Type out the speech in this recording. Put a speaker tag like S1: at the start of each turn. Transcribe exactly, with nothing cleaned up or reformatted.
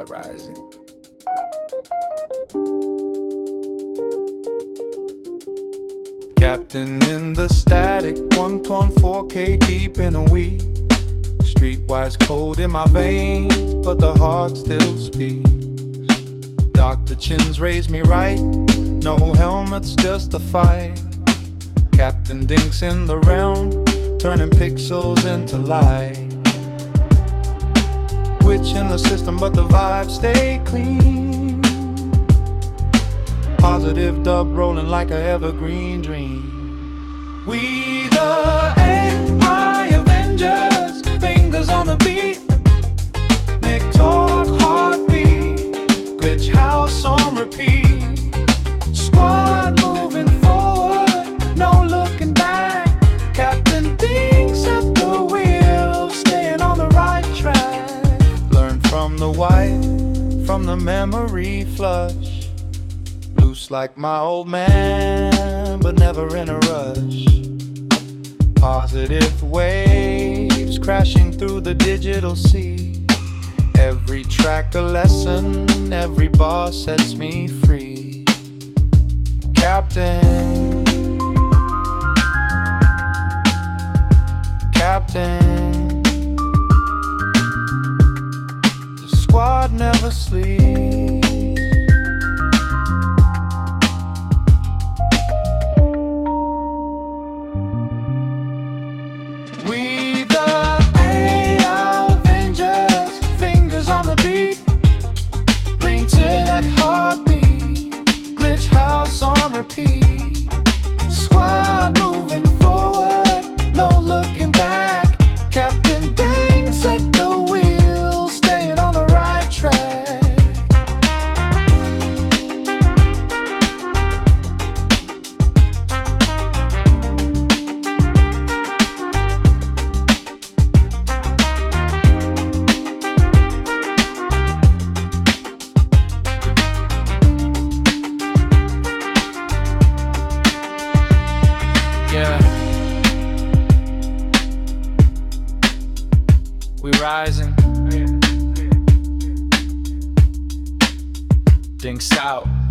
S1: start rising. Captain in the static, one point four K deep in a week. Streetwise cold in my veins, but the heart still speaks. Doctor Chins raised me right, no helmets, just a fight. Captain Dinks in the realm, turning pixels into light. Witch in the system, but the vibes stay clean. Positive dub rolling like a evergreen dream. We the A I Avengers, fingers on the beat. Nick talk, heartbeat, glitch house on repeat. Squad moving forward, no looking back. Captain Dinks at the wheel, staying on the right track. Learn from the white, from the memory flush. Loose like my old man, but never in a rush. Positive waves crashing through the digital sea. Every track a lesson, every bar sets me free. Captain, Captain, the squad never sleeps. We the A I Avengers, fingers on the beat. Bring to that heartbeat, glitch house on repeat. Squad moving forward, no looking back. Captain Dinks at the wheel, staying on the right track. Yeah, we rising. Dinks out.